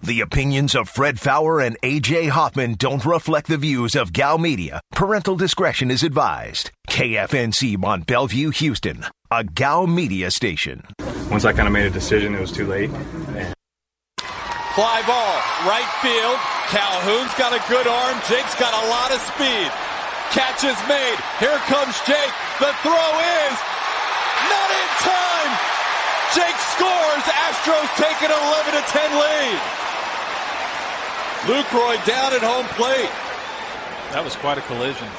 The opinions of Fred Faour and A.J. Hoffman don't reflect the views of Gal Media. Parental discretion is advised. KFNC Mont Bellevue, Houston, a Gal Media station. Once I kind of made a decision, it was too late. Fly ball, right field. Calhoun's got a good arm. Jake's got a lot of speed. Catch is made. Here comes Jake. The throw is not in time. Jake scores. Astros take an 11-10 lead. Lucroy down at home plate. That was quite a collision.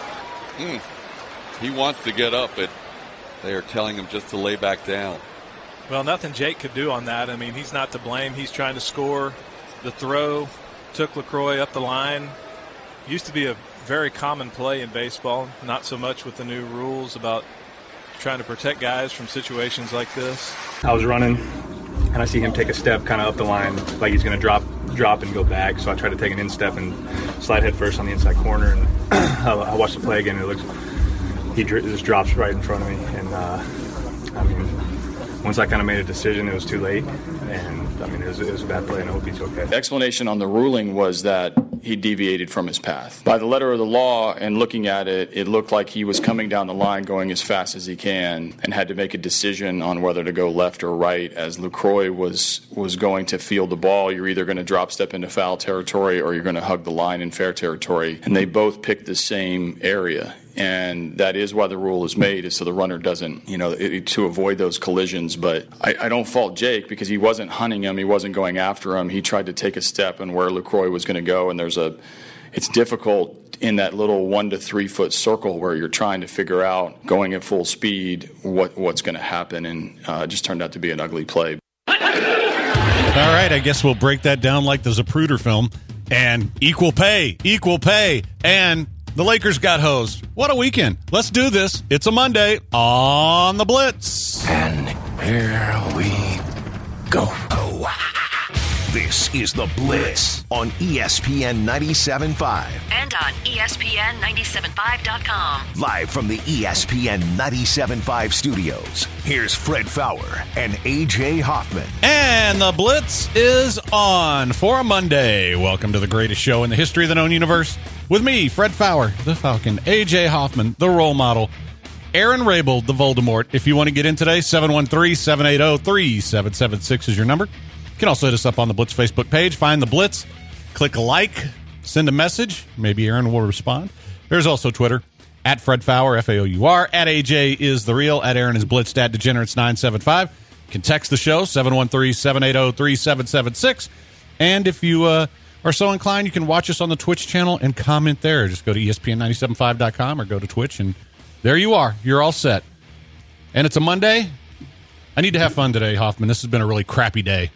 He wants to get up, but they are telling him just to lay back down. Well, nothing Jake could do on that. I mean, he's not to blame. He's trying to score. The throw took LaCroix up the line. Used to be a very common play in baseball, not so much with the new rules about trying to protect guys from situations like this. I was running, and I see him take a step kind of up the line, like he's going to drop and go back. So I try to take an instep and slide head first on the inside corner. And I watched the play again. He just drops right in front of me. And I mean, once I kind of made a decision, it was too late. And I mean, it was a bad play, and I hope he's okay. The explanation on the ruling was that he deviated from his path. By the letter of the law and looking at it, it looked like he was coming down the line going as fast as he can and had to make a decision on whether to go left or right. As LaCroix was going to field the ball, you're either going to drop step into foul territory or you're going to hug the line in fair territory. And they both picked the same area. And that is why the rule is made, is so the runner doesn't, to avoid those collisions. But I don't fault Jake because he wasn't hunting him. He wasn't going after him. He tried to take a step and where LaCroix was going to go. And it's difficult in that little 1 to 3 foot circle where you're trying to figure out, going at full speed, what's going to happen. And it just turned out to be an ugly play. All right, I guess we'll break that down like the Zapruder film. And equal pay, and the Lakers got hosed. What a weekend. Let's do this. It's a Monday on the Blitz. And here we go. This is the Blitz on ESPN 97.5. And on ESPN975.com. Live from the ESPN 97.5 studios, here's Fred Faour and A.J. Hoffman. And the Blitz is on for a Monday. Welcome to the greatest show in the history of the known universe. With me, Fred Faour, the Falcon, A.J. Hoffman, the role model, Aaron Rabel, the Voldemort. If you want to get in today, 713-780-3776 is your number. You can also hit us up on the Blitz Facebook page. Find the Blitz, click like, send a message. Maybe Aaron will respond. There's also Twitter, at Fred Faour, F-A-O-U-R, at AJ is the real, at Aaron is Blitzed, at Degenerates975. You can text the show, 713-780-3776. And if you are so inclined, you can watch us on the Twitch channel and comment there. Just go to ESPN975.com or go to Twitch, and there you are. You're all set. And it's a Monday. I need to have fun today, Hoffman. This has been a really crappy day.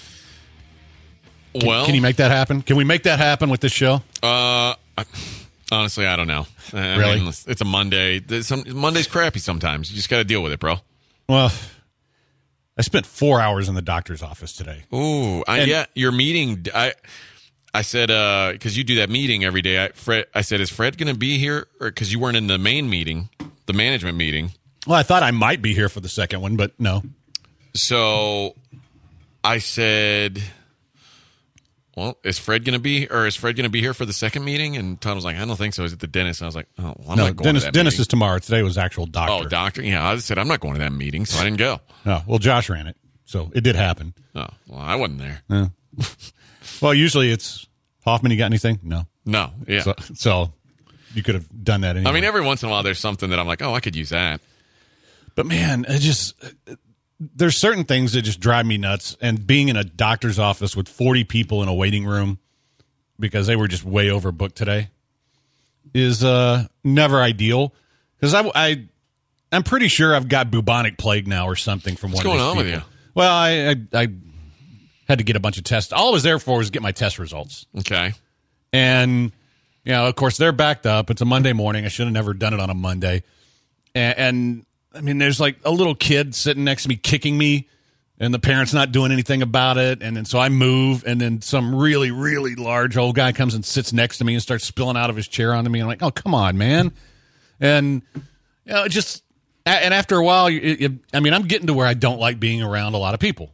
Can you make that happen? Can we make that happen with this show? Honestly, I don't know. Really? It's a Monday. Monday's crappy sometimes. You just got to deal with it, bro. Well, I spent 4 hours in the doctor's office today. Ooh, your meeting. I said, because you do that meeting every day. I said, is Fred going to be here? Because you weren't in the main meeting, the management meeting. Well, I thought I might be here for the second one, but no. So I said, well, is Fred going to be here for the second meeting? And Todd was like, I don't think so. He's at the dentist. And I was like, oh, well, I'm not going to that dentist meeting. Is tomorrow. Today was actual doctor. Oh, doctor? Yeah, I said, I'm not going to that meeting, so I didn't go. No, well, Josh ran it, so it did happen. Oh, well, I wasn't there. Yeah. Well, usually it's, Hoffman, you got anything? No. No, yeah. So you could have done that anyway. I mean, every once in a while there's something that I'm like, oh, I could use that. But, man, there's certain things that just drive me nuts. And being in a doctor's office with 40 people in a waiting room because they were just way overbooked today is never ideal. Because I'm pretty sure I've got bubonic plague now or something from one of these people. What's going on with you? Well, I had to get a bunch of tests. All I was there for was get my test results. Okay. And, of course, they're backed up. It's a Monday morning. I should have never done it on a Monday. And I mean, there's like a little kid sitting next to me kicking me, and the parent's not doing anything about it. And then so I move, and then some really, really large old guy comes and sits next to me and starts spilling out of his chair onto me. I'm like, oh, come on, man. And, and after a while, I'm getting to where I don't like being around a lot of people.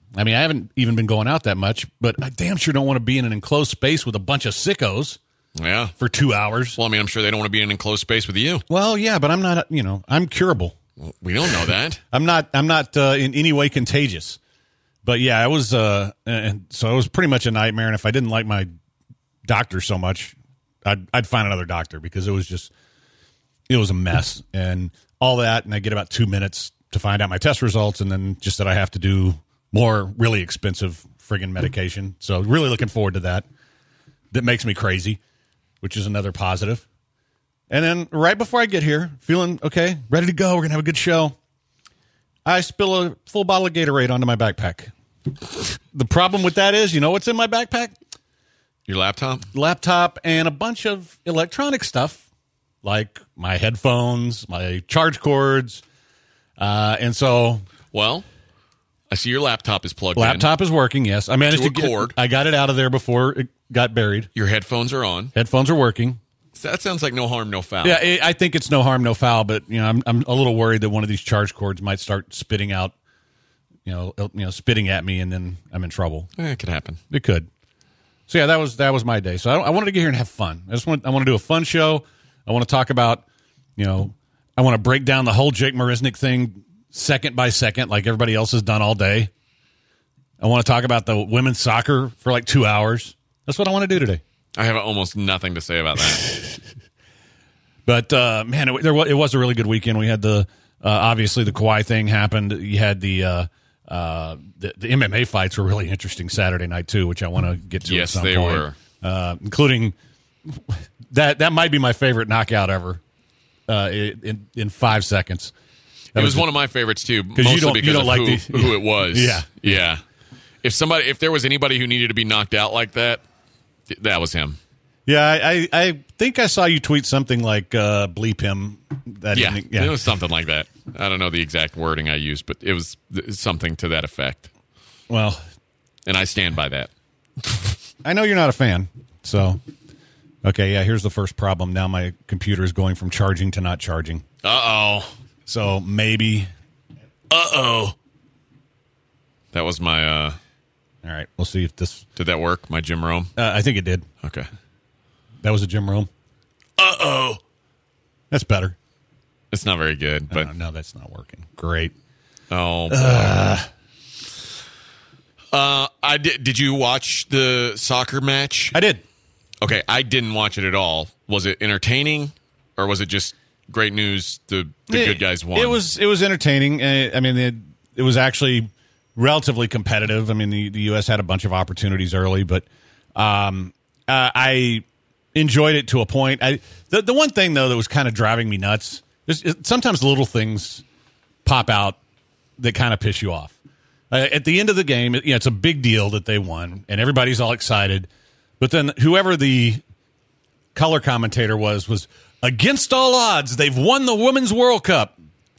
I mean, I haven't even been going out that much, but I damn sure don't want to be in an enclosed space with a bunch of sickos Yeah. for 2 hours. Well, I mean, I'm sure they don't want to be in an enclosed space with you. Well, yeah, but I'm not, I'm curable. Well, we don't know that. I'm not in any way contagious. But yeah, I was, and so it was pretty much a nightmare. And if I didn't like my doctor so much, I'd find another doctor because it was a mess and all that. And I get about 2 minutes to find out my test results, and then just that I have to do more really expensive friggin' medication. So really looking forward to that. That makes me crazy, which is another positive. And then right before I get here, feeling okay, ready to go, we're going to have a good show, I spill a full bottle of Gatorade onto my backpack. The problem with that is, you know what's in my backpack? Your laptop? Laptop and a bunch of electronic stuff, like my headphones, my charge cords, and so... Well, I see your laptop is plugged in. Laptop is working, yes. I managed To to a cord. I got it out of there before it got buried. Your headphones are on. Headphones are working. That sounds like no harm, no foul. Yeah, I think it's no harm, no foul, but I'm a little worried that one of these charge cords might start spitting out, spitting at me, and then I'm in trouble. It could happen. It could. So yeah, that was my day. So I wanted to get here and have fun. I want to do a fun show. I want to talk about, I want to break down the whole Jake Marisnick thing second by second, like everybody else has done all day. I want to talk about the women's soccer for like 2 hours. That's what I want to do today. I have almost nothing to say about that. But man, it was a really good weekend. We had obviously the Kawhi thing happened. You had the MMA fights were really interesting Saturday night too, which I want to get to. Yes, at some they point. were, including that might be my favorite knockout ever. In 5 seconds, it was one of my favorites too, you mostly don't because of like who it was. Yeah. If there was anybody who needed to be knocked out like that, that was him. Yeah, I think I saw you tweet something like bleep him. It was something like that. I don't know the exact wording I used, but it was something to that effect. Well, and I stand by that. I know you're not a fan, so okay. Yeah, here's the first problem. Now my computer is going from charging to not charging. Uh-oh. So maybe. Uh-oh. That was my... All right, we'll see if this... Did that work, my Jim Rome? I think it did. Okay. That was a Jim Rome? Uh-oh. That's better. It's not very good, but... No, that's not working. Great. Oh, boy. Did you watch the soccer match? I did. Okay, I didn't watch it at all. Was it entertaining, or was it just great news? The good guys won. It was entertaining. I mean, it was actually relatively competitive. I mean, the U.S. had a bunch of opportunities early, but I enjoyed it to a point. The one thing though that was kind of driving me nuts is sometimes little things pop out that kind of piss you off. At the end of the game, it's a big deal that they won, and everybody's all excited. But then whoever the color commentator was against all odds, they've won the Women's World Cup.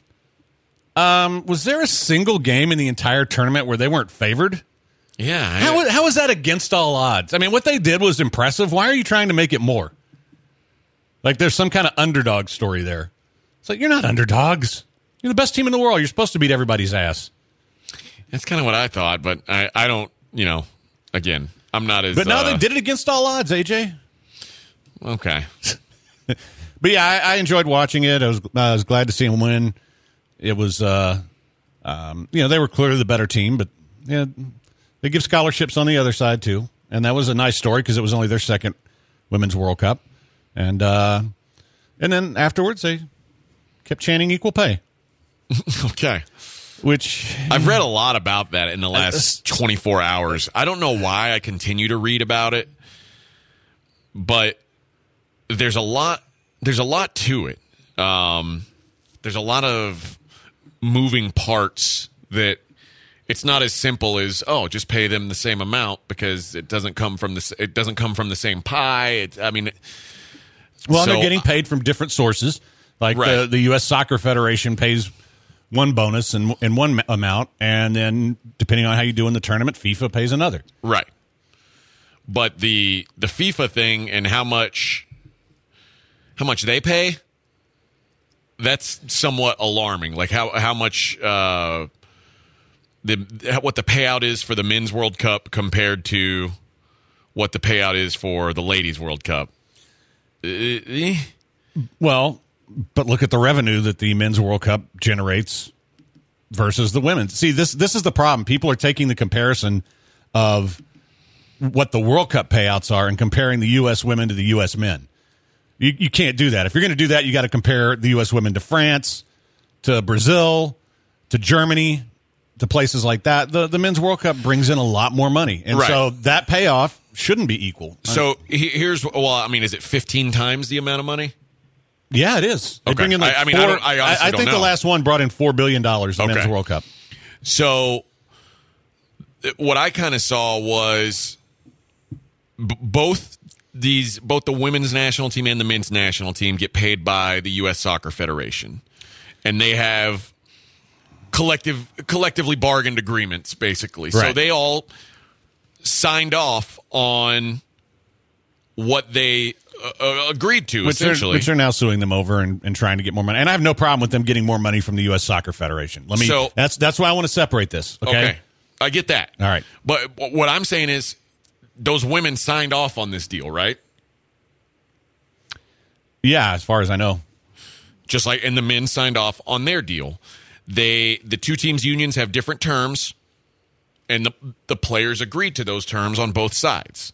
Was there a single game in the entire tournament where they weren't favored? Yeah. How is that against all odds? I mean, what they did was impressive. Why are you trying to make it more? Like there's some kind of underdog story there. It's like, you're not underdogs. You're the best team in the world. You're supposed to beat everybody's ass. That's kind of what I thought, but I don't, again, I'm not as... But now they did it against all odds, AJ. Okay. But yeah, I enjoyed watching it. I was glad to see them win. It was, they were clearly the better team, but they give scholarships on the other side too, and that was a nice story because it was only their second Women's World Cup, and then afterwards they kept chanting equal pay. Okay. Which I've read a lot about that in the last 24 hours. I don't know why I continue to read about it, but there's a lot to it. There's a lot of moving parts that it's not as simple as, just pay them the same amount because it doesn't come from the same pie. They're getting paid from different sources. Like right. the U.S. Soccer Federation pays one bonus and one amount, and then depending on how you do in the tournament, FIFA pays another. Right. But the FIFA thing and how much they pay, that's somewhat alarming. Like how much what the payout is for the Men's World Cup compared to what the payout is for the Ladies World Cup. Well, but look at the revenue that the Men's World Cup generates versus the women's. See, this is the problem. People are taking the comparison of what the World Cup payouts are and comparing the U.S. women to the U.S. men. You can't do that. If you're going to do that, you got to compare the U.S. women to France, to Brazil, to Germany, to places like that. The Men's World Cup brings in a lot more money. And so that payoff shouldn't be equal. So is it 15 times the amount of money? Yeah, it is. They Okay. bring in like I I think don't know. the last one brought in $4 billion in Men's World Cup. So what I kind of saw was both the women's national team and the men's national team get paid by the U.S. Soccer Federation. And they have collectively bargained agreements, basically. Right. So they all signed off on what they agreed to, essentially. Which they're now suing them over and trying to get more money. And I have no problem with them getting more money from the U.S. Soccer Federation. That's why I want to separate this. Okay, I get that. All right. But what I'm saying is those women signed off on this deal, right? Yeah, as far as I know. Just like, and the men signed off on their deal. The two teams' unions have different terms, and the players agreed to those terms on both sides.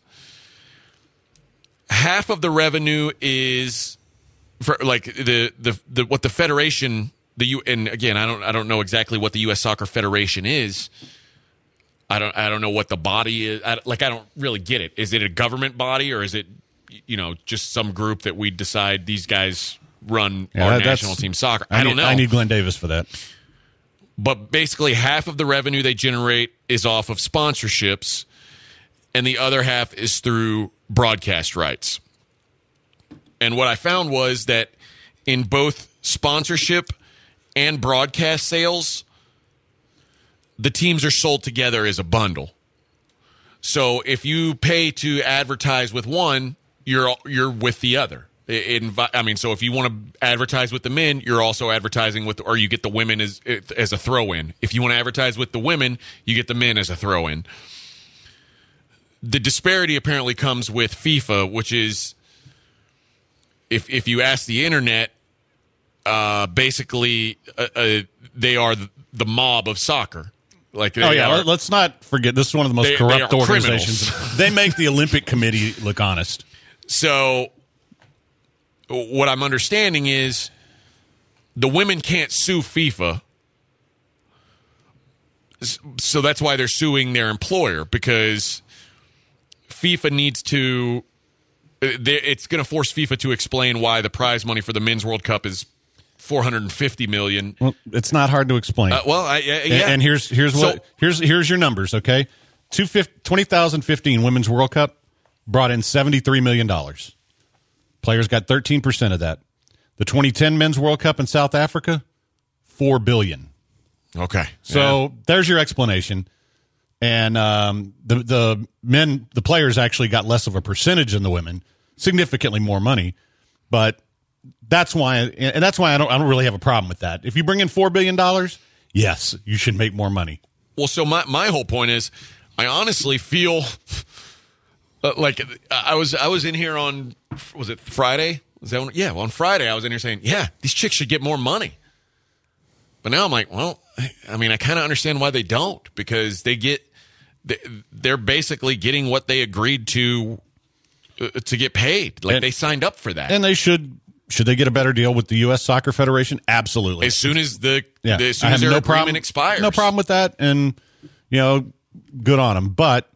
Half of the revenue is for like the what the federation and again I don't know exactly what the U.S. Soccer Federation is. I don't know what the body is. I don't really get it. Is it a government body or is it just some group that we decide these guys run our national team soccer? I don't know. I need Glenn Davis for that. But basically half of the revenue they generate is off of sponsorships, and the other half is through broadcast rights. And what I found was that in both sponsorship and broadcast sales, the teams are sold together as a bundle. So if you pay to advertise with one, you're with the other. So if you want to advertise with the men, you're also advertising with, or you get the women as a throw-in. If you want to advertise with the women, you get the men as a throw-in. The disparity apparently comes with FIFA, which is, if you ask the internet, basically they are the mob of soccer. Let's not forget, this is one of the most corrupt organizations. Criminals. They make the Olympic Committee look honest. So what I'm understanding is the women can't sue FIFA. So that's why they're suing their employer, because FIFA needs to it's going to force FIFA to explain why the prize money for the Men's World Cup is $450 million. Well, it's not hard to explain. And here's your numbers, okay? 2015 Women's World Cup brought in $73 million. Players got 13% of that. The 2010 Men's World Cup in South Africa, $4 billion. Okay. So there's your explanation. And the players actually got less of a percentage than the women, significantly more money. But that's why I don't really have a problem with that. If you bring in $4 billion, yes, you should make more money. Well, so my whole point is, I honestly feel like I was in here on, was it Friday? On Friday I was in here saying, yeah, these chicks should get more money. But now I'm like, well, I mean, I kind of understand why they don't, because they're basically getting what they agreed to get paid. Like, they signed up for that. And they should they get a better deal with the U.S. Soccer Federation? Absolutely. As soon as their agreement expires. No problem with that. And, good on them. But,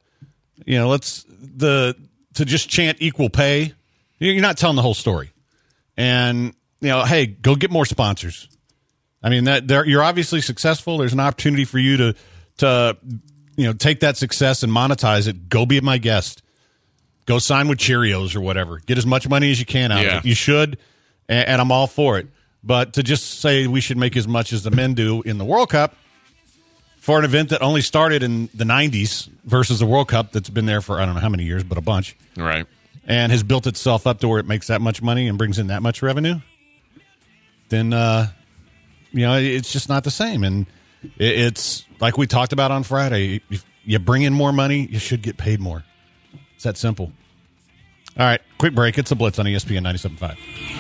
to just chant equal pay, you're not telling the whole story. And, hey, go get more sponsors. I mean, you're obviously successful. There's an opportunity for you to take that success and monetize it. Go be my guest. Go sign with Cheerios or whatever. Get as much money as you can out of it. You should, and I'm all for it. But to just say we should make as much as the men do in the World Cup for an event that only started in the 90s versus the World Cup that's been there for I don't know how many years, but a bunch. Right. And has built itself up to where it makes that much money and brings in that much revenue, then, it's just not the same. And It's like we talked about on Friday. If you bring in more money, you should get paid more. It's that simple. All right, quick break. It's a Blitz on ESPN 97.5.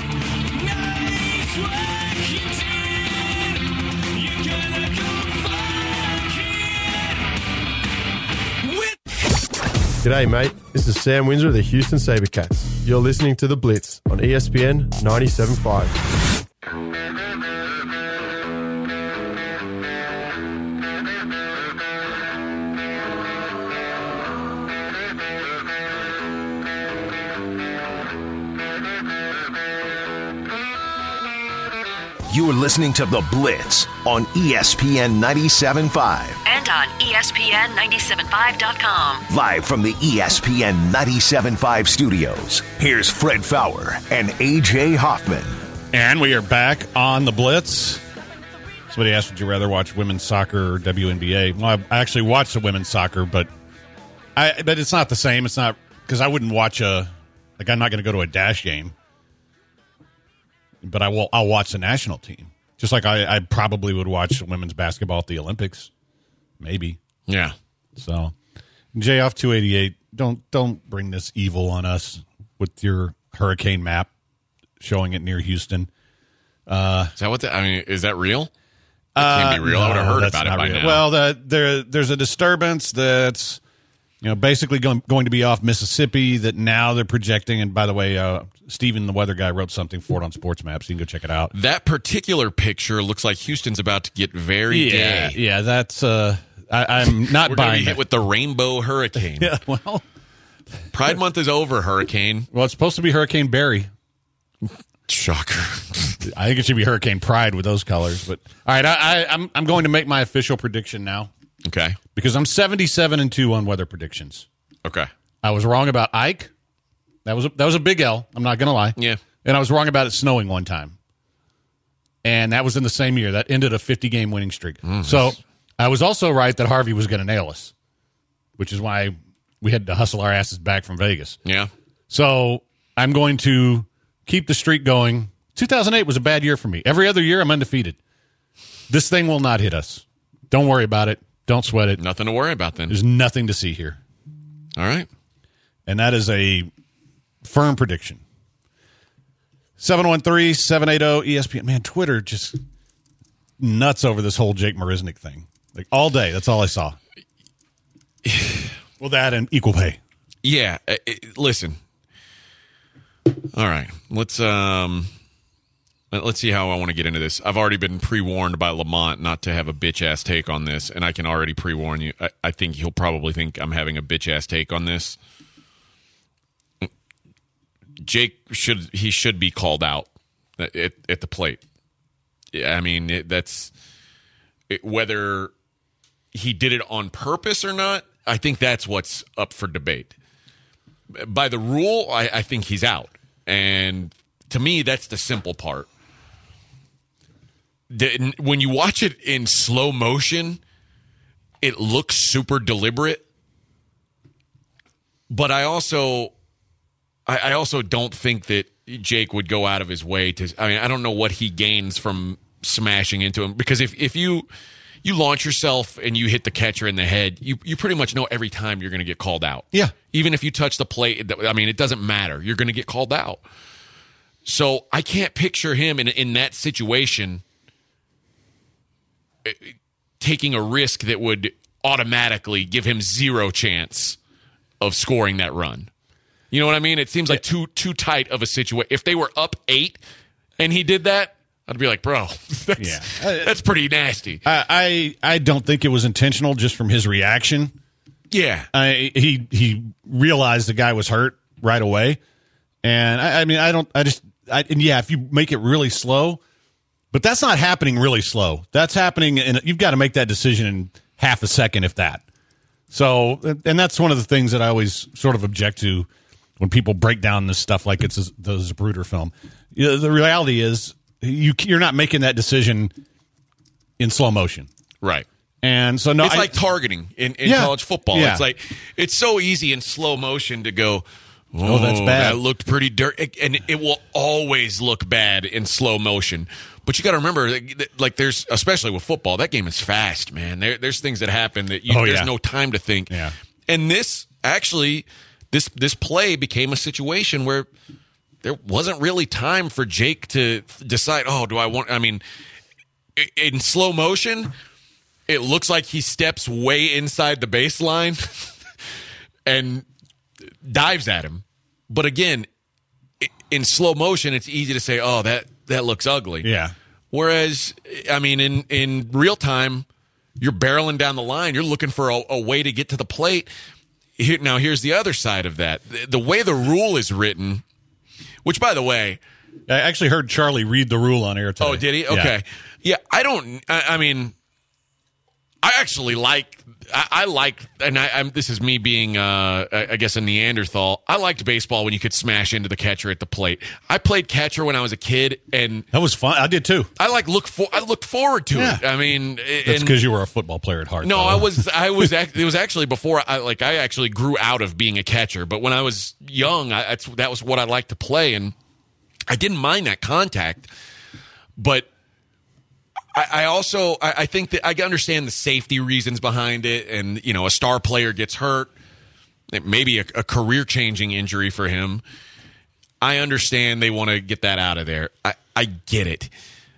G'day, mate. This is Sam Windsor of the Houston SaberCats. You're listening to The Blitz on ESPN 97.5. You're listening to The Blitz on ESPN 97.5. And on ESPN975.com. Live from the ESPN 97.5 studios, here's Fred Faour and A.J. Hoffman. And we are back on The Blitz. Somebody asked, would you rather watch women's soccer or WNBA? Well, I actually watched the women's soccer, but it's not the same. It's not, because I wouldn't watch I'm not going to go to a Dash game. But I'll watch the national team. Just like I probably would watch women's basketball at the Olympics. Maybe. Yeah. So, Jay off 288, don't bring this evil on us with your hurricane map showing it near Houston. Is that what is that real? It can't be real. No, I would have heard about it by real. now. Well, there's a disturbance that's basically going to be off Mississippi that now they're projecting. And by the way, Steven, the weather guy, wrote something for it on Sports Maps. So you can go check it out. That particular picture looks like Houston's about to get very gay. Yeah, that's I'm not We're buying going to be hit it. with the rainbow hurricane. Yeah, well, Pride Month is over, hurricane. well, it's supposed to be Hurricane Barry. Shocker. I think it should be Hurricane Pride with those colors. But all right, I'm going to make my official prediction now Okay. because I'm 77-2 on weather predictions. Okay. I was wrong about Ike. That was a big L. I'm not going to lie. Yeah. And I was wrong about it snowing one time. And that was in the same year. That ended a 50-game winning streak. So I was also right that Harvey was going to nail us, which is why we had to hustle our asses back from Vegas. Yeah. So I'm going to keep the streak going. 2008 was a bad year for me. Every other year, I'm undefeated. This thing will not hit us. Don't worry about it. Don't sweat it. Nothing to worry about then. There's nothing to see here. All right. And that is a firm prediction. 713-780-ESPN. Man, Twitter just nuts over this whole Jake Marisnick thing. Like all day. That's all I saw. Well, that and equal pay. Yeah. Listen. All right. Let's see how I want to get into this. I've already been pre-warned by Lamont not to have a bitch-ass take on this, and I can already pre-warn you. I think he'll probably think I'm having a bitch-ass take on this. Jake should be called out at the plate. I mean, whether he did it on purpose or not, I think that's what's up for debate. By the rule, I think he's out. And to me, that's the simple part. When you watch it in slow motion, it looks super deliberate. But I also don't think that Jake would go out of his way to. I mean, I don't know what he gains from smashing into him, because if you launch yourself and you hit the catcher in the head, you pretty much know every time you're going to get called out. Yeah. Even if you touch the plate, I mean, it doesn't matter. You're going to get called out. So I can't picture him in that situation taking a risk that would automatically give him zero chance of scoring that run. You know what I mean? It seems like too tight of a situation. If they were up 8 and he did that, I'd be like, bro, that's pretty nasty. I don't think it was intentional just from his reaction. Yeah. He realized the guy was hurt right away. And if you make it really slow, but that's not happening really slow. That's happening, and you've got to make that decision in half a second, if that. So, and that's one of the things that I always sort of object to when people break down this stuff like it's the Zapruder film. The reality is you're not making that decision in slow motion. Right. And so, it's like targeting in college football. Yeah. It's like, it's so easy in slow motion to go, Oh, that's bad. That looked pretty dirty, and it will always look bad in slow motion. But you got to remember, like there's, especially with football, that game is fast, man. There's things that happen that there's no time to think. Yeah. And this play became a situation where there wasn't really time for Jake to decide, in slow motion, it looks like he steps way inside the baseline and dives at him. But again, in slow motion, it's easy to say, oh, that looks ugly. Yeah. Whereas, I mean, in real time, you're barreling down the line. You're looking for a way to get to the plate. Now, here's the other side of that. The way the rule is written, which, by the way, I actually heard Charlie read the rule on air today. Oh, did he? Okay. Yeah, I actually like, and this is me being, I guess, a Neanderthal. I liked baseball when you could smash into the catcher at the plate. I played catcher when I was a kid, and that was fun. I did too. I looked forward to it. I mean, that's because you were a football player at heart. No, though. It was actually before I actually grew out of being a catcher. But when I was young, that was what I liked to play, and I didn't mind that contact, but. I think that I understand the safety reasons behind it, and a star player gets hurt, it may be a career-changing injury for him. I understand they want to get that out of there. I get it.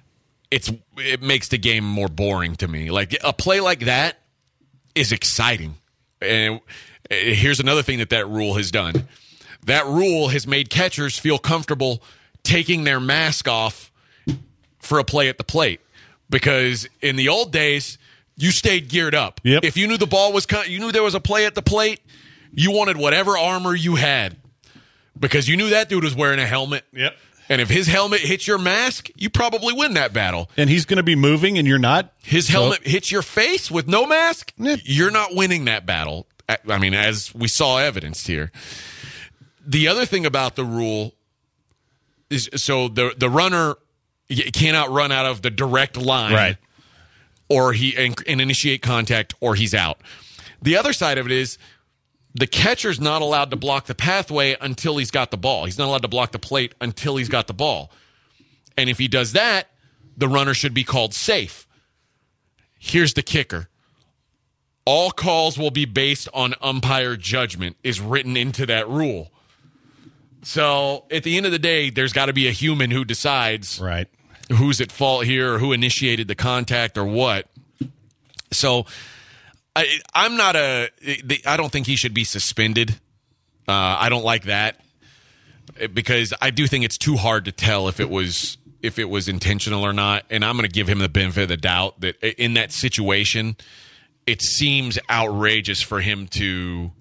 It makes the game more boring to me. Like a play like that is exciting, and here's another thing that rule has done. That rule has made catchers feel comfortable taking their mask off for a play at the plate. Because in the old days, you stayed geared up. Yep. If you knew the ball was you knew there was a play at the plate, you wanted whatever armor you had. Because you knew that dude was wearing a helmet. Yep. And if his helmet hits your mask, you probably win that battle. And he's going to be moving and you're not. His helmet hits your face with no mask, you're not winning that battle. I mean, as we saw evidenced here. The other thing about the rule is, so the runner cannot run out of the direct line, right? Or and initiate contact, or he's out. The other side of it is the catcher's not allowed to block the pathway until he's got the ball. He's not allowed to block the plate until he's got the ball. And if he does that, the runner should be called safe. Here's the kicker. All calls will be based on umpire judgment is written into that rule. So at the end of the day, there's got to be a human who decides right who's at fault here or who initiated the contact or what. So I don't think he should be suspended. I don't like that because I do think it's too hard to tell if it was intentional or not. And I'm going to give him the benefit of the doubt that in that situation, it seems outrageous for him to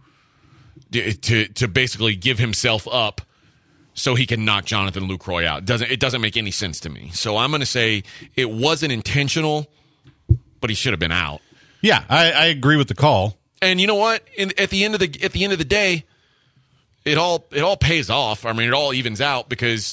basically give himself up so he can knock Jonathan Lucroy out. It doesn't make any sense to me. So I'm going to say it wasn't intentional, but he should have been out. Yeah, I agree with the call. And you know what? At the end of the day, it all pays off. I mean, it all evens out because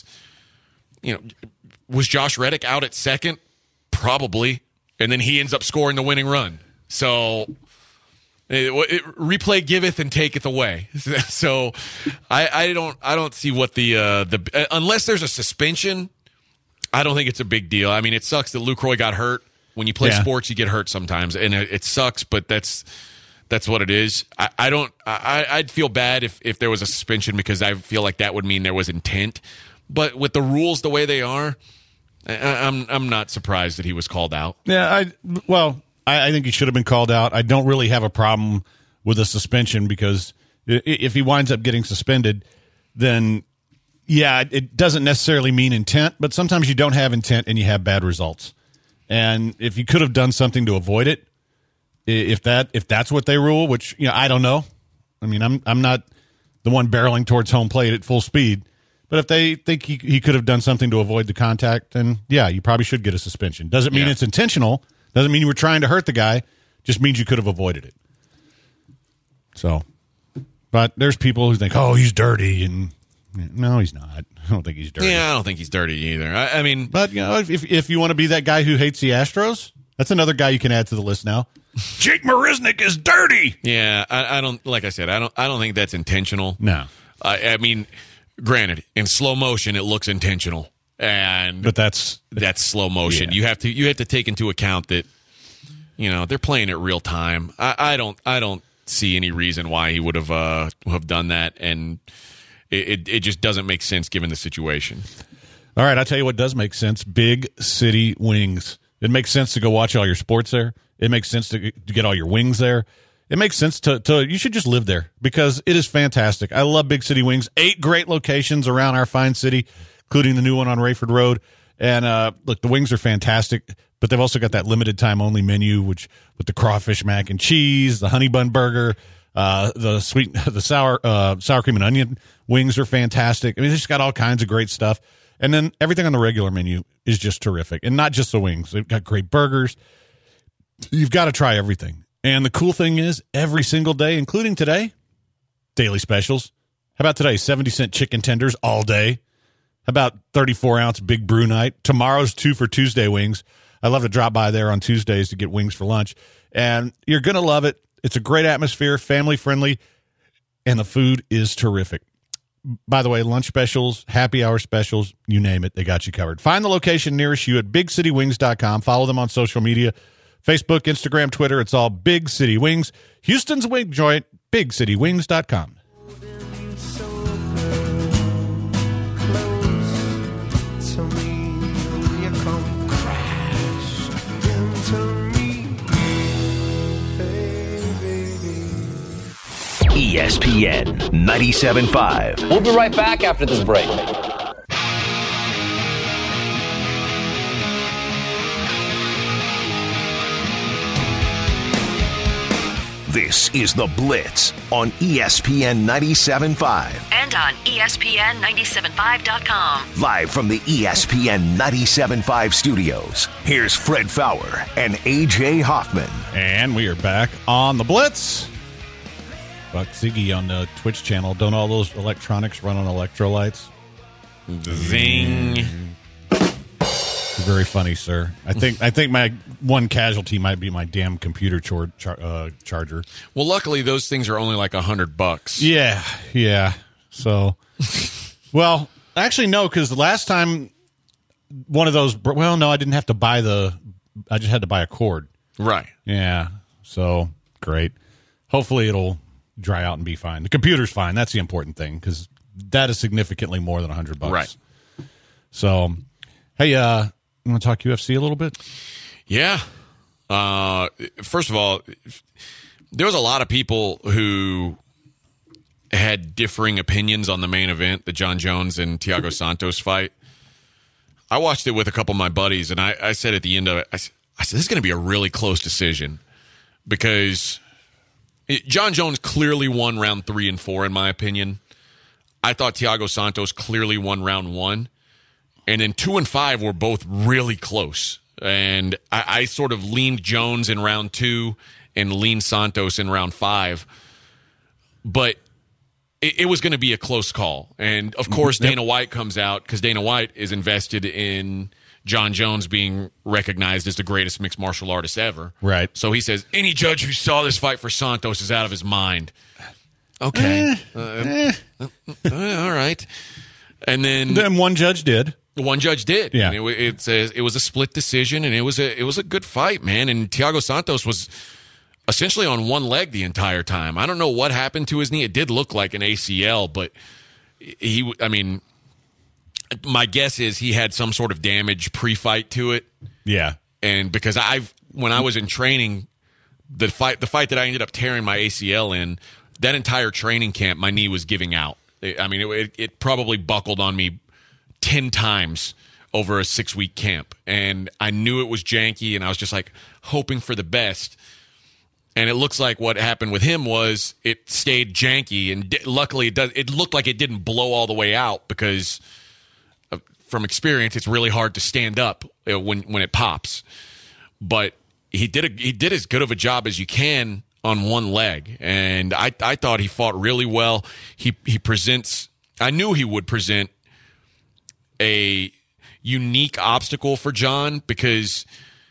was Josh Reddick out at second? Probably, and then he ends up scoring the winning run. So. Replay giveth and taketh away. So I don't see what the unless there's a suspension, I don't think it's a big deal. I mean, it sucks that Lucroy got hurt. When you play sports, you get hurt sometimes, and it sucks. But that's what it is. I'd feel bad if there was a suspension because I feel like that would mean there was intent. But with the rules the way they are, I'm not surprised that he was called out. Yeah, I think he should have been called out. I don't really have a problem with a suspension because if he winds up getting suspended, then, yeah, it doesn't necessarily mean intent, but sometimes you don't have intent and you have bad results. And if you could have done something to avoid it, if that's what they rule, which I don't know. I mean, I'm not the one barreling towards home plate at full speed, but if they think he could have done something to avoid the contact, then yeah, you probably should get a suspension. Doesn't mean it's intentional. Doesn't mean you were trying to hurt the guy. Just means you could have avoided it. So, but there's people who think, oh, he's dirty, and no, he's not. I don't think he's dirty. Yeah, I don't think he's dirty either. I mean, but if you want to be that guy who hates the Astros, that's another guy you can add to the list now. Jake Marisnick is dirty. Yeah, I don't. Like I said, I don't think that's intentional. No. I mean, granted, in slow motion, it looks intentional, but that's slow motion. Yeah. You have to take into account that they're playing it real time. I don't see any reason why he would have done that, and it just doesn't make sense given the situation. All right, I'll tell you what does make sense. Big City Wings. It makes sense to go watch all your sports there. It makes sense to get all your wings there. It makes sense to you should just live there because it is fantastic. I love Big City Wings. 8 great locations around our fine city, including the new one on Rayford Road. And look, the wings are fantastic, but they've also got that limited time only menu, which with the crawfish mac and cheese, the honey bun burger, the sour cream and onion wings are fantastic. I mean, they just got all kinds of great stuff. And then everything on the regular menu is just terrific. And not just the wings. They've got great burgers. You've got to try everything. And the cool thing is, every single day, including today, daily specials. How about today? 70-cent chicken tenders all day. How about 34-ounce Big Brew Night? Tomorrow's 2 for Tuesday wings. I love to drop by there on Tuesdays to get wings for lunch. And you're going to love it. It's a great atmosphere, family-friendly, and the food is terrific. By the way, lunch specials, happy hour specials, you name it, they got you covered. Find the location nearest you at bigcitywings.com. Follow them on social media, Facebook, Instagram, Twitter. It's all Big City Wings. Houston's wing joint, bigcitywings.com. ESPN 97.5. We'll be right back after this break. This is The Blitz on ESPN 97.5. And on ESPN975.com. Live from the ESPN 97.5 studios, here's Fred Faour and AJ Hoffman. And we are back on The Blitz. Buck Ziggy on the Twitch channel. Don't all those electronics run on electrolytes? Zing. Very funny, sir. I think my one casualty might be my damn computer charger. Well, luckily those things are only like $100. Yeah. So, well, actually no, because the last time one of those. Well, no, I didn't have to buy I just had to buy a cord. Right. Yeah. So great. Hopefully it'll dry out and be fine. The computer's fine. That's the important thing because that is significantly more than $100. Right. So, hey, you want to talk UFC a little bit? Yeah. First of all, there was a lot of people who had differing opinions on the main event, the John Jones and Thiago Santos fight. I watched it with a couple of my buddies, and I said at the end of it, I said, this is going to be a really close decision because John Jones clearly won round 3 and 4, in my opinion. I thought Thiago Santos clearly won round 1. And then 2 and 5 were both really close. And I sort of leaned Jones in round 2 and leaned Santos in round 5. But it was going to be a close call. And, of course, Dana White comes out because Dana White is invested in John Jones being recognized as the greatest mixed martial artist ever. Right. So he says, any judge who saw this fight for Santos is out of his mind. Okay. All right. And then one judge did. One judge did. Yeah. And it was a split decision, and it was a good fight, man. And Thiago Santos was essentially on one leg the entire time. I don't know what happened to his knee. It did look like an ACL, but my guess is he had some sort of damage pre-fight to it. Yeah. And because when I was in training, the fight that I ended up tearing my ACL in, that entire training camp, my knee was giving out. It probably buckled on me 10 times over a 6-week camp. And I knew it was janky, and I was just like hoping for the best. And it looks like what happened with him was it stayed janky, and luckily it looked like it didn't blow all the way out because from experience, it's really hard to stand up when it pops. But he did as good of a job as you can on one leg, and I thought he fought really well. He presents. I knew he would present a unique obstacle for John because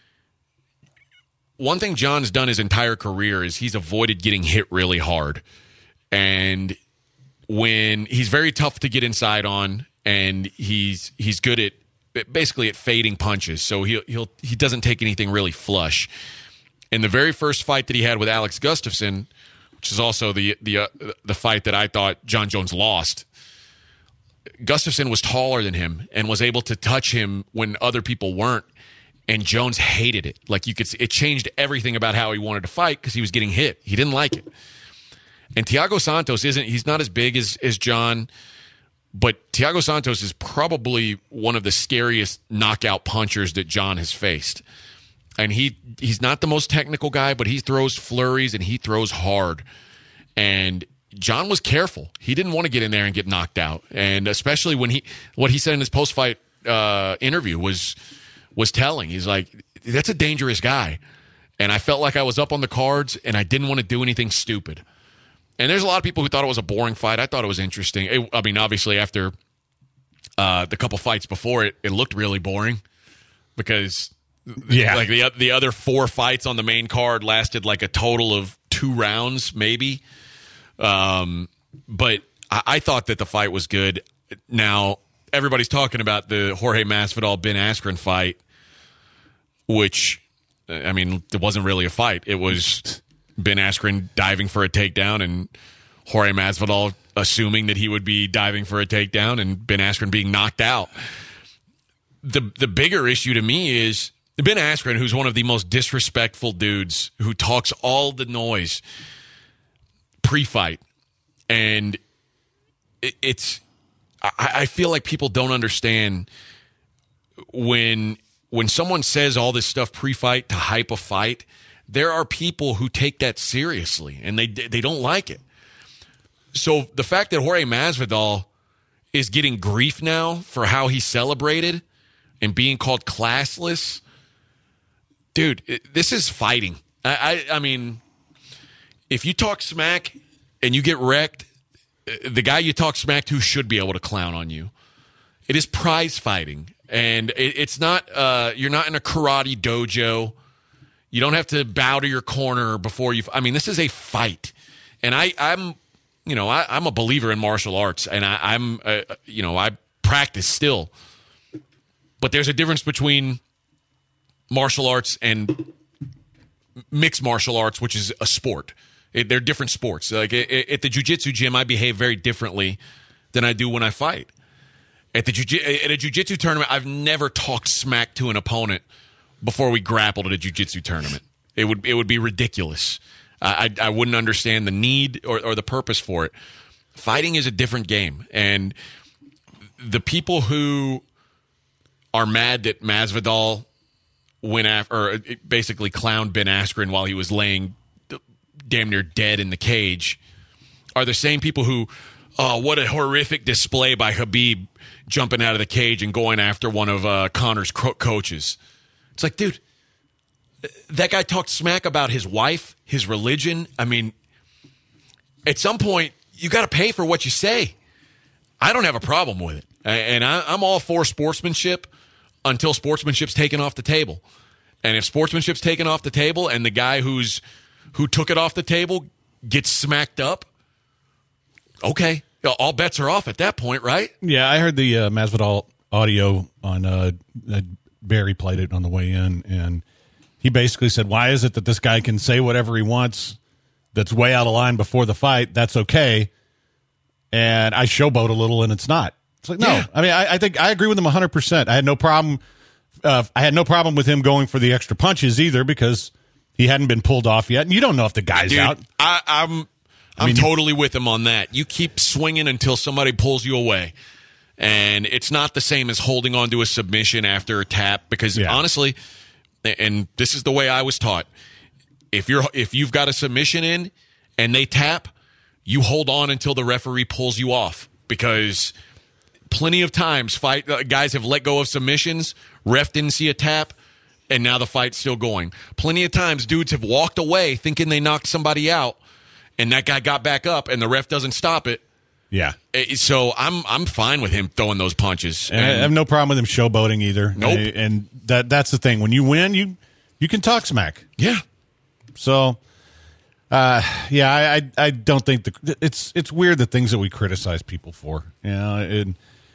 one thing John's done his entire career is he's avoided getting hit really hard, and when he's very tough to get inside on, and he's good at basically at fading punches. So he doesn't take anything really flush. In the very first fight that he had with Alex Gustafsson, which is also the fight that I thought John Jones lost, Gustafsson was taller than him and was able to touch him when other people weren't, and Jones hated it. Like, you could see, it changed everything about how he wanted to fight because he was getting hit. He didn't like it. And Thiago Santos he's not as big as John, but Thiago Santos is probably one of the scariest knockout punchers that John has faced. And he's not the most technical guy, but he throws flurries and he throws hard. And John was careful. He didn't want to get in there and get knocked out. And especially when what he said in his post-fight interview was telling. He's like, that's a dangerous guy. And I felt like I was up on the cards and I didn't want to do anything stupid. And there's a lot of people who thought it was a boring fight. I thought it was interesting. Obviously, after the couple fights before it looked really boring because like the other 4 fights on the main card lasted like a total of 2 rounds, maybe. But I thought that the fight was good. Now, everybody's talking about the Jorge Masvidal-Ben Askren fight, which, it wasn't really a fight. It was Ben Askren diving for a takedown and Jorge Masvidal assuming that he would be diving for a takedown and Ben Askren being knocked out. The bigger issue to me is Ben Askren, who's one of the most disrespectful dudes, who talks all the noise pre-fight. And I feel like people don't understand when someone says all this stuff pre-fight to hype a fight, there are people who take that seriously, and they don't like it. So the fact that Jorge Masvidal is getting grief now for how he celebrated and being called classless, dude, this is fighting. I mean, if you talk smack and you get wrecked, the guy you talk smack to should be able to clown on you. It is prize fighting, and it's not. You're not in a karate dojo. You don't have to bow to your corner before you. This is a fight, and I'm a believer in martial arts, and I practice still. But there's a difference between martial arts and mixed martial arts, which is a sport. They're different sports. Like at the jiu-jitsu gym, I behave very differently than I do when I fight. At a jiu-jitsu tournament, I've never talked smack to an opponent before we grappled at a jiu-jitsu tournament. It would be ridiculous. I wouldn't understand the need or the purpose for it. Fighting is a different game, and the people who are mad that Masvidal went after, or basically clowned Ben Askren while he was laying damn near dead in the cage, are the same people who, what a horrific display by Khabib jumping out of the cage and going after one of Conor's coaches. It's like, dude, that guy talked smack about his wife, his religion. At some point, you got to pay for what you say. I don't have a problem with it. And I'm all for sportsmanship until sportsmanship's taken off the table. And if sportsmanship's taken off the table and the guy who took it off the table gets smacked up, okay, all bets are off at that point, right? Yeah, I heard the Masvidal audio on Barry played it on the way in, and he basically said, why is it that this guy can say whatever he wants that's way out of line before the fight? That's okay. And I showboat a little, and it's not. It's like, no. Yeah. I think I agree with him 100%. I had no problem. I had no problem with him going for the extra punches either because he hadn't been pulled off yet, and you don't know if the guy's out. I'm totally with him on that. You keep swinging until somebody pulls you away. And it's not the same as holding on to a submission after a tap because honestly, and this is the way I was taught, if you've got a submission in and they tap, you hold on until the referee pulls you off because plenty of times guys have let go of submissions, ref didn't see a tap, and now the fight's still going. Plenty of times dudes have walked away thinking they knocked somebody out, and that guy got back up and the ref doesn't stop it. Yeah. So I'm fine with him throwing those punches. And I have no problem with him showboating either. Nope. And that's the thing. When you win, you can talk smack. Yeah. So I don't think it's weird the things that we criticize people for. And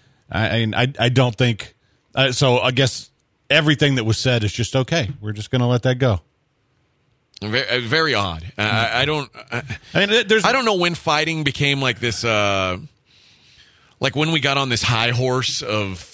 I don't think so. I guess everything that was said is just okay. We're just going to let that go. Very, very odd. I don't know when fighting became like this. Like when we got on this high horse of,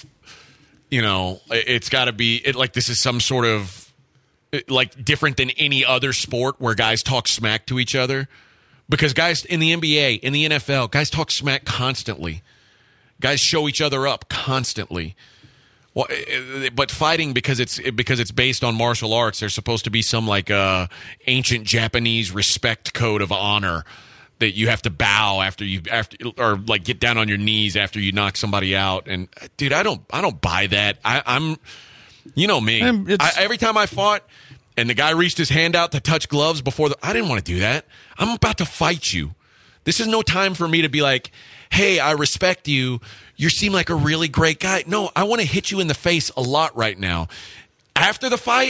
it's got to be like this is some sort of like different than any other sport where guys talk smack to each other, because guys in the NBA, in the NFL, guys talk smack constantly. Guys show each other up constantly. Well, but fighting, because it's based on martial arts, there's supposed to be some like ancient Japanese respect code of honor that you have to bow after or like get down on your knees after you knock somebody out. And dude, I don't buy that. I'm me. Every time I fought and the guy reached his hand out to touch gloves I didn't want to do that. I'm about to fight you. This is no time for me to be like, hey, I respect you. You seem like a really great guy. No, I want to hit you in the face a lot right now. After the fight,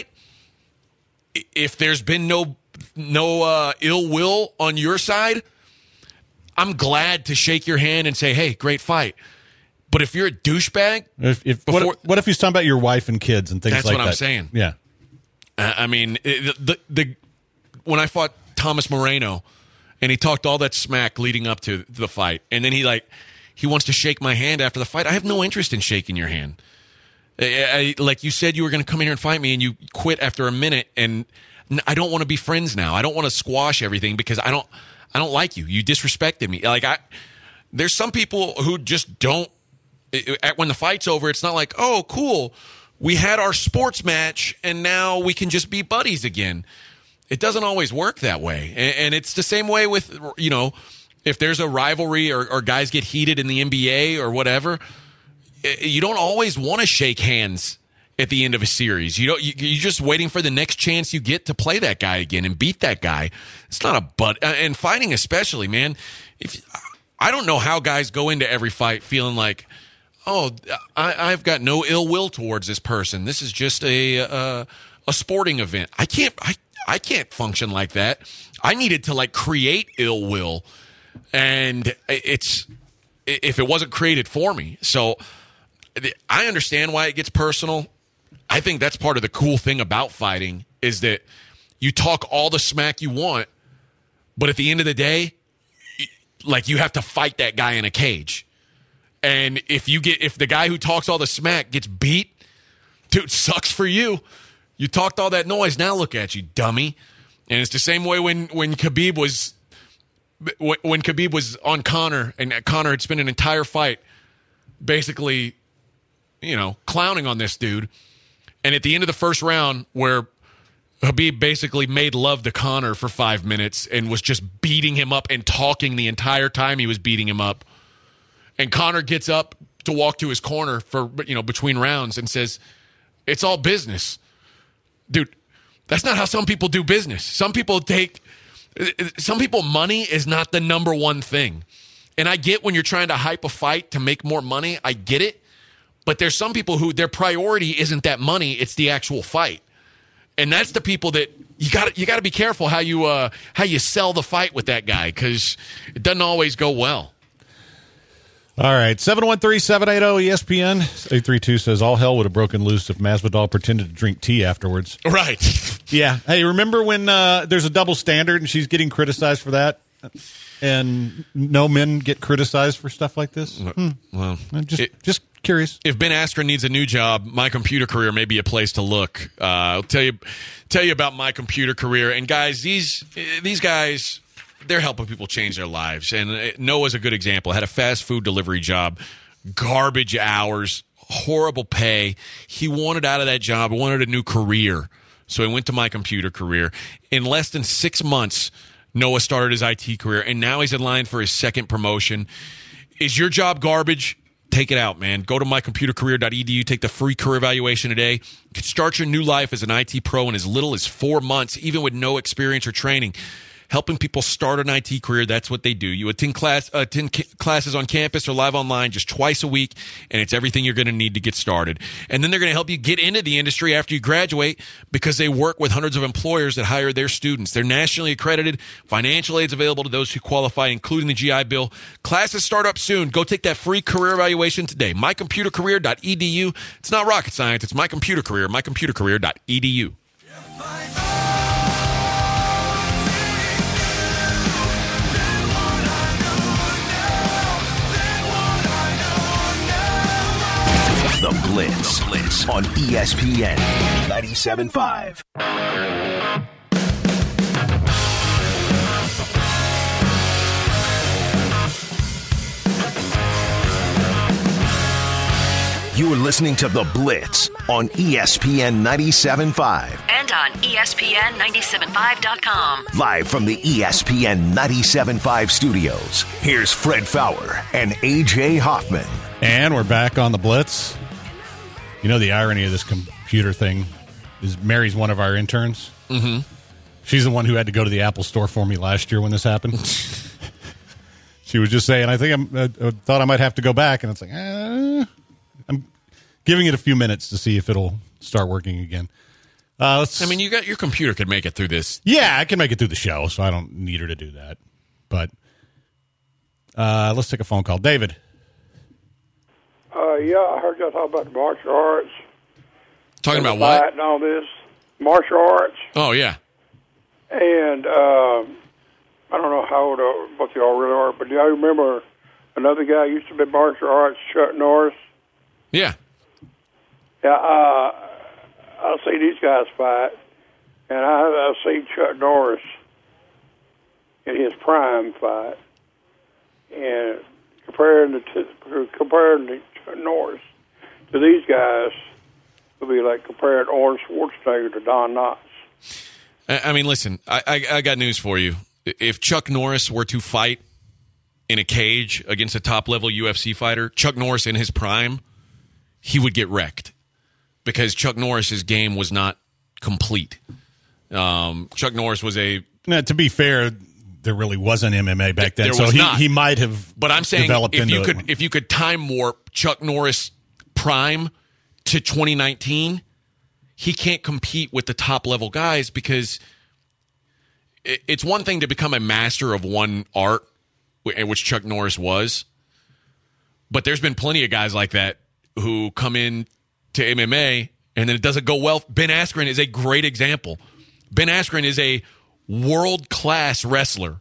if there's been no ill will on your side, I'm glad to shake your hand and say, hey, great fight. But if you're a douchebag, what if he's talking about your wife and kids and things like that? That's what I'm saying. Yeah. I mean, when I fought Thomas Moreno, and he talked all that smack leading up to the fight, and then he wants to shake my hand after the fight. I have no interest in shaking your hand. Like you said, you were going to come in here and fight me, and you quit after a minute, and I don't want to be friends now. I don't want to squash everything because I don't like you. You disrespected me. There's some people who just don't. When the fight's over, it's not like, oh, cool, we had our sports match, and now we can just be buddies again. It doesn't always work that way. And it's the same way with, if there's a rivalry or guys get heated in the NBA or whatever, you don't always want to shake hands at the end of a series. You're just waiting for the next chance you get to play that guy again and beat that guy. It's not and fighting especially, man. I don't know how guys go into every fight feeling like, oh, I've got no ill will towards this person. This is just a sporting event. I can't function like that. I needed to create ill will, and if it wasn't created for me. So I understand why it gets personal. I think that's part of the cool thing about fighting is that you talk all the smack you want, but at the end of the day, you have to fight that guy in a cage. And if the guy who talks all the smack gets beat, dude, it sucks for you. You talked all that noise. Now look at you, dummy. And it's the same way when Khabib was on Conor, and Conor had spent an entire fight basically, clowning on this dude. And at the end of the first round, where Khabib basically made love to Conor for 5 minutes and was just beating him up and talking the entire time he was beating him up. And Conor gets up to walk to his corner for, between rounds and says, it's all business. Dude, that's not how some people do business. Some people money is not the number one thing. And I get when you're trying to hype a fight to make more money. I get it. But there's some people who their priority isn't that money. It's the actual fight. And that's the people that you got to be careful how you sell the fight with that guy, because it doesn't always go well. All right, 713-780-ESPN. 832 says, all hell would have broken loose if Masvidal pretended to drink tea afterwards. Right. Yeah. Hey, remember when there's a double standard and she's getting criticized for that? And no men get criticized for stuff like this? Well, just curious. If Ben Askren needs a new job, My Computer Career may be a place to look. I'll tell you about My Computer Career. And guys, these guys, they're helping people change their lives. And Noah's a good example. Had a fast food delivery job, garbage hours, horrible pay. He wanted out of that job, wanted a new career. So he went to My Computer Career. In less than 6 months, Noah started his IT career, and now he's in line for his second promotion. Is your job garbage? Take it out, man. Go to mycomputercareer.edu. Take the free career evaluation today. You can start your new life as an IT pro in as little as 4 months, even with no experience or training. helping people start an IT career. That's what they do. You attend classes on campus or live online just twice a week, and it's everything you're going to need to get started. And then they're going to help you get into the industry after you graduate because they work with hundreds of employers that hire their students. They're nationally accredited. Financial aid's available to those who qualify, including the GI Bill. Classes start up soon. Go take that free career evaluation today. mycomputercareer.edu. It's not rocket science. It's My Computer Career. mycomputercareer.edu. The Blitz on ESPN 97.5. You are listening to The Blitz on ESPN 97.5. And on ESPN975.com. Live from the ESPN 97.5 studios, here's Fred Faour and A.J. Hoffman. And we're back on The Blitz. You know the irony of this computer thing is Mary's one of our interns. Mm-hmm. She's the one who had to go to the Apple store for me last year when this happened. She was just saying, I thought I might have to go back. And it's like, I'm giving it a few minutes to see if it'll start working again. Your computer could make it through this. Yeah, I can make it through the show, so I don't need her to do that. But let's take a phone call. David. Yeah, I heard y'all talk about the martial arts. Talking about what? And all this. Martial arts. Oh, yeah. And I don't know how old both of y'all really are, but do y'all remember another guy who used to be martial arts, Chuck Norris? Yeah. Yeah, I've seen these guys fight, and I've seen Chuck Norris in his prime fight. And comparing Chuck Norris to these guys would be like comparing Arnold Schwarzenegger to Don Knotts. I mean, listen, I got news for you. If Chuck Norris were to fight in a cage against a top-level UFC fighter, Chuck Norris in his prime, he would get wrecked because Chuck Norris's game was not complete. Chuck Norris was Now, to be fair, there really wasn't MMA back then, so he might have. But I'm saying if you could time warp Chuck Norris prime to 2019, he can't compete with the top level guys because it's one thing to become a master of one art, which Chuck Norris was, but there's been plenty of guys like that who come in to MMA and then it doesn't go well. Ben Askren is a great example. Ben Askren is a world-class wrestler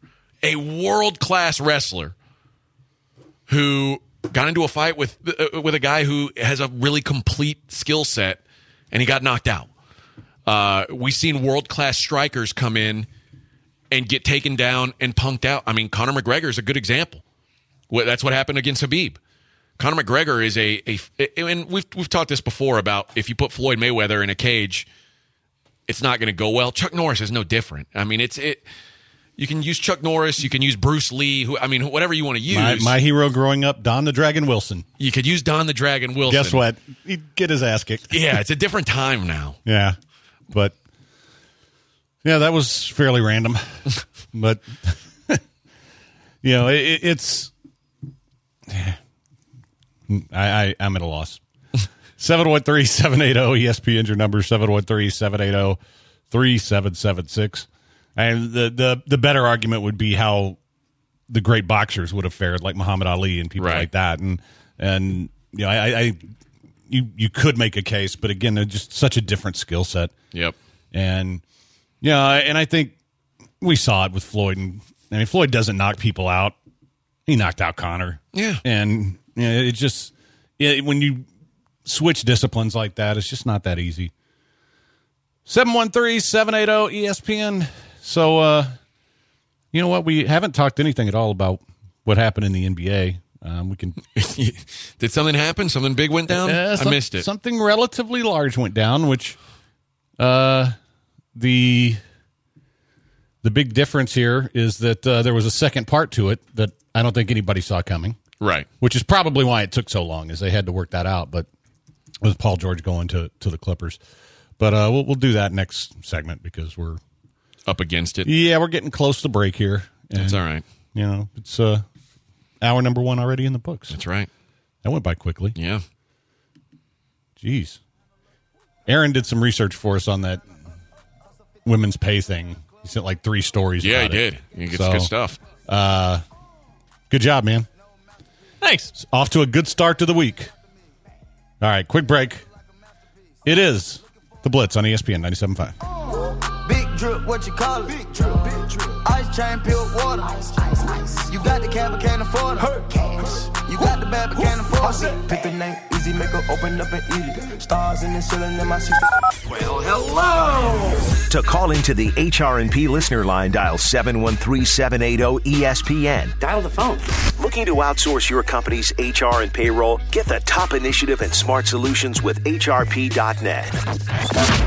who got into a fight with a guy who has a really complete skill set, and he got knocked out. We've seen world-class strikers come in and get taken down and punked out. I mean, Conor McGregor is a good example. That's what happened against Khabib. Conor McGregor is and we've talked this before about if you put Floyd Mayweather in a cage, it's not going to go well. Chuck Norris is no different. I mean, you can use Chuck Norris, you can use Bruce Lee, whatever you want to use. My hero growing up, Don the Dragon Wilson. You could use Don the Dragon Wilson. Guess what? He'd get his ass kicked. Yeah, it's a different time now. Yeah, but yeah, that was fairly random. But it's. I'm at a loss. 713-780-ESPN, your number, 713-780-3776. And the better argument would be how the great boxers would have fared, like Muhammad Ali and people like that. And you could make a case, but again, they're just such a different skill set. Yep. And and I think we saw it with Floyd. And I mean, Floyd doesn't knock people out. He knocked out Conor. Yeah. And it just when you switch disciplines like that, it's just not that easy. 713-780-ESPN. So, you know what? We haven't talked anything at all about what happened in the NBA. We can. Did something happen? Something big went down? I missed it. Something relatively large went down, which the big difference here is that there was a second part to it that I don't think anybody saw coming. Right. Which is probably why it took so long, is they had to work that out. But with Paul George going to the Clippers. But we'll do that next segment because we're up against it. Yeah, we're getting close to break here. That's all right. It's hour number 1 already in the books. That's right. That went by quickly. Yeah. Jeez. Aaron did some research for us on that women's pay thing. He sent like 3 stories. Yeah, about he it. did. He gets good stuff. Good job, man. Thanks. It's off to a good start to the week. All right, quick break. It is The Blitz on ESPN 97.5. Big drip, what you call it? Big drip, big drip. Ice chain, pure water. Ice. You got the cab, but can't afford it. Cash. You got the bad, but can't afford it. Pick the name, easy, make her open up and eat it. Stars in the ceiling in my seat. Well, hello. To call into the HR&P listener line, dial 713-780-ESPN. Dial the phone. Looking to outsource your company's HR and payroll? Get the top initiative and smart solutions with HRP.net.